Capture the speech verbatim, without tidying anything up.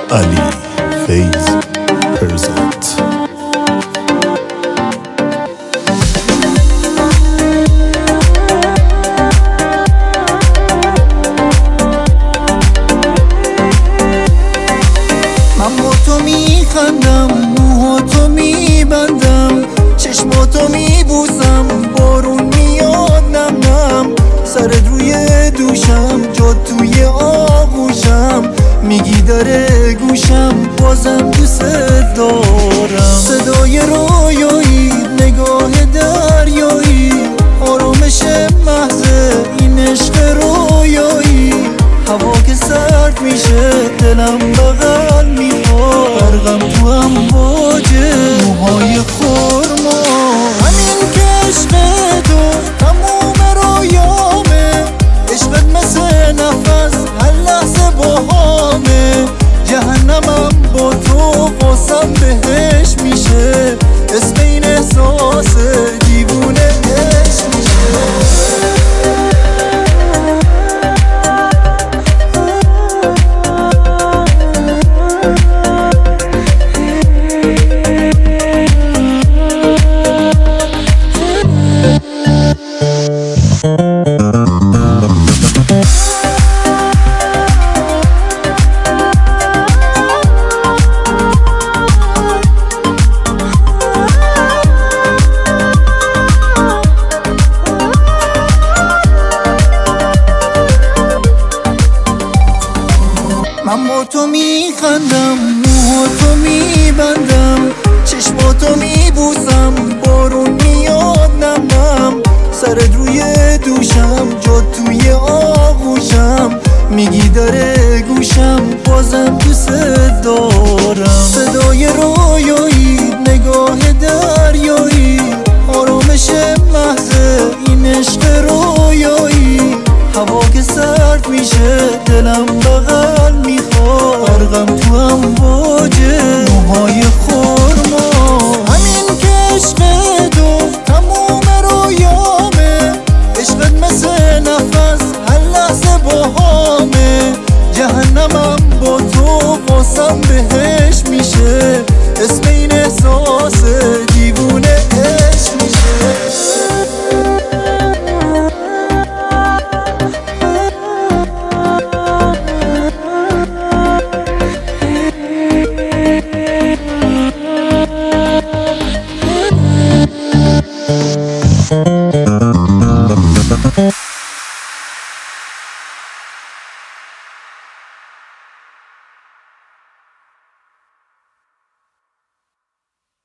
علی فیض پرزنت. من با تو میخندم، موهاتو میبندم، چشماتو میبوسم، بارون میاد نم نم، سرت روی دوشم، جات توی آغوشم، میگی داره گوشم، بازم دوست دارم. صدای رویایی، نگاه دریایی، آرامش محض این عشق رویایی. هوا که سرد میشه دلم بغل میخواد، غرقم تو امواجه موهای خرما. همین که عشق تو تموم رویامه، عشقت مثل نفس هر لحظه باهامه. جهنمم با تو قسم بهش میشه، اسم این احساس دیوونه عشق میشه. من با تو میخندم، موهاتو میبندم، چشماتو میبوسم، بارون میاد نم نم، سرت روی دوشم، جات توی آغوشم، میگی داره گوشم، بازم دوست دارم. صدای رویایی، نگاه دریایی، آرامش محض این عشق رویایی. هوا که سرد میشه دلم بغل میخواد، غرقم تو امواجه موهای خرما. همین که عشق تو تموم رویامه، عشقت مثل نفس هر لحظه باهامه. جهنمم